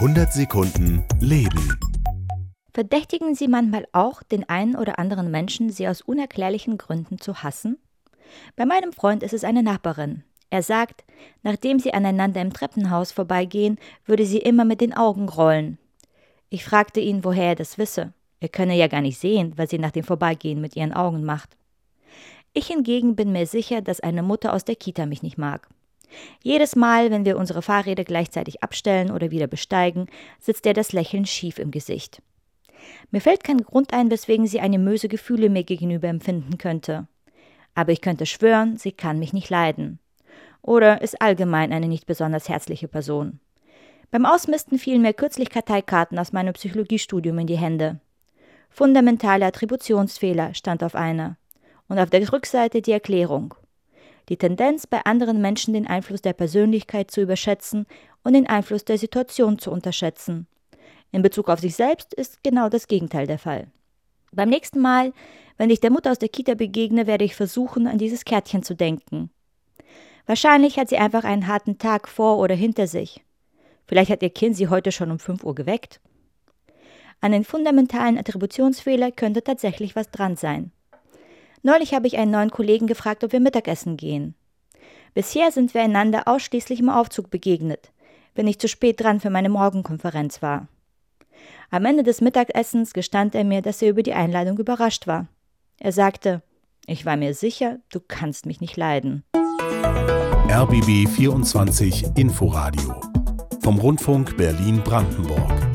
100 Sekunden Leben. Verdächtigen Sie manchmal auch, den einen oder anderen Menschen, Sie aus unerklärlichen Gründen zu hassen? Bei meinem Freund ist es eine Nachbarin. Er sagt, nachdem sie aneinander im Treppenhaus vorbeigehen, würde sie immer mit den Augen rollen. Ich fragte ihn, woher er das wisse. Er könne ja gar nicht sehen, was sie nach dem Vorbeigehen mit ihren Augen macht. Ich hingegen bin mir sicher, dass eine Mutter aus der Kita mich nicht mag. Jedes Mal, wenn wir unsere Fahrräder gleichzeitig abstellen oder wieder besteigen, sitzt ihr das Lächeln schief im Gesicht. Mir fällt kein Grund ein, weswegen sie animöse Gefühle mir gegenüber empfinden könnte. Aber ich könnte schwören, sie kann mich nicht leiden. Oder ist allgemein eine nicht besonders herzliche Person. Beim Ausmisten fielen mir kürzlich Karteikarten aus meinem Psychologiestudium in die Hände. Fundamentale Attributionsfehler stand auf einer. Und auf der Rückseite die Erklärung. Die Tendenz, bei anderen Menschen den Einfluss der Persönlichkeit zu überschätzen und den Einfluss der Situation zu unterschätzen. In Bezug auf sich selbst ist genau das Gegenteil der Fall. Beim nächsten Mal, wenn ich der Mutter aus der Kita begegne, werde ich versuchen, an dieses Kärtchen zu denken. Wahrscheinlich hat sie einfach einen harten Tag vor oder hinter sich. Vielleicht hat ihr Kind sie heute schon um 5 Uhr geweckt. An den fundamentalen Attributionsfehler könnte tatsächlich was dran sein. Neulich habe ich einen neuen Kollegen gefragt, ob wir Mittagessen gehen. Bisher sind wir einander ausschließlich im Aufzug begegnet, wenn ich zu spät dran für meine Morgenkonferenz war. Am Ende des Mittagessens gestand er mir, dass er über die Einladung überrascht war. Er sagte, ich war mir sicher, du kannst mich nicht leiden. RBB 24 Inforadio vom Rundfunk Berlin-Brandenburg.